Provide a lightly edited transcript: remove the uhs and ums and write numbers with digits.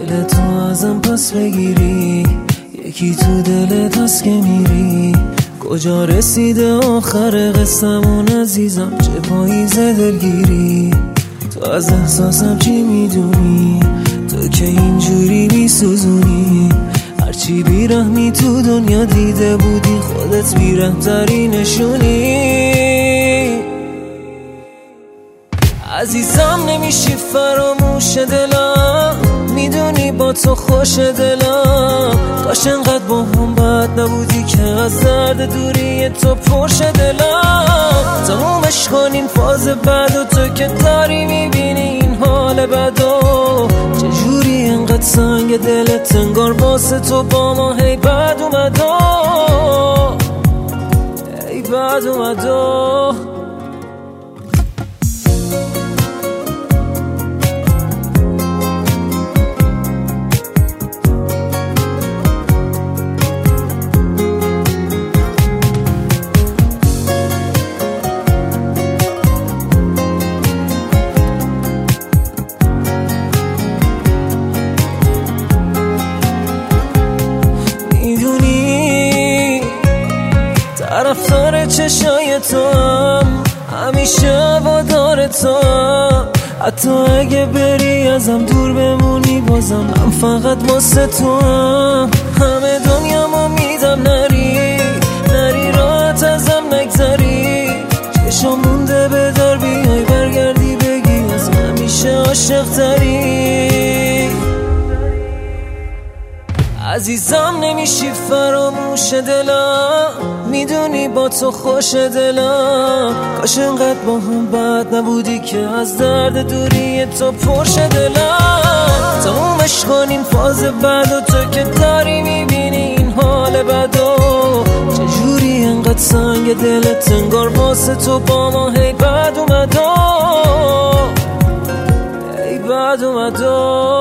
دلتو ازم پس بگیری، یکی تو دلت هست که میری. کجا رسیده آخر قصمون عزیزم، چه پاییز دلگیری. تو از احساسم چی میدونی، تو که اینجوری میسوزونی. هرچی بیرحمی تو دنیا دیده بودی، خودت بیرحم‌تری نشونی. عزیزم نمیشی فراموش دلم، میدونی با تو خوش دلم. کاش انقدر با هم بد نبودی که از درد دوری تو پرش دلم. تمومش کنین فاز بد و تو که داری میبینی این حال بدو. چجوری انقدر سنگ دلت انگار واسه تو با ما هی بد اومدو، هی بد اومدو. طرفدار چشای تو هم، همیشه هوادار تو هم. حتی اگه بری ازم دور بمونی بازم من فقط واسه تو هم. همه دنیامو میدم نری، نری راحت ازم نگذری. چشام مونده بدار بیای برگردی بگی از همیشه عاشق تری. عزیزم نمیشی فراموش دلم، میدونی با تو خوش دلم. کاش انقدر با هم بد نبودی که از درد دوری تو پرش دلم. تمومش کنیم فاز بد و تو که داری میبینی این حال بدو. چجوری انقدر سنگ دلت انگار واسه تو با ما هی بد اومدو، هی بد اومدو.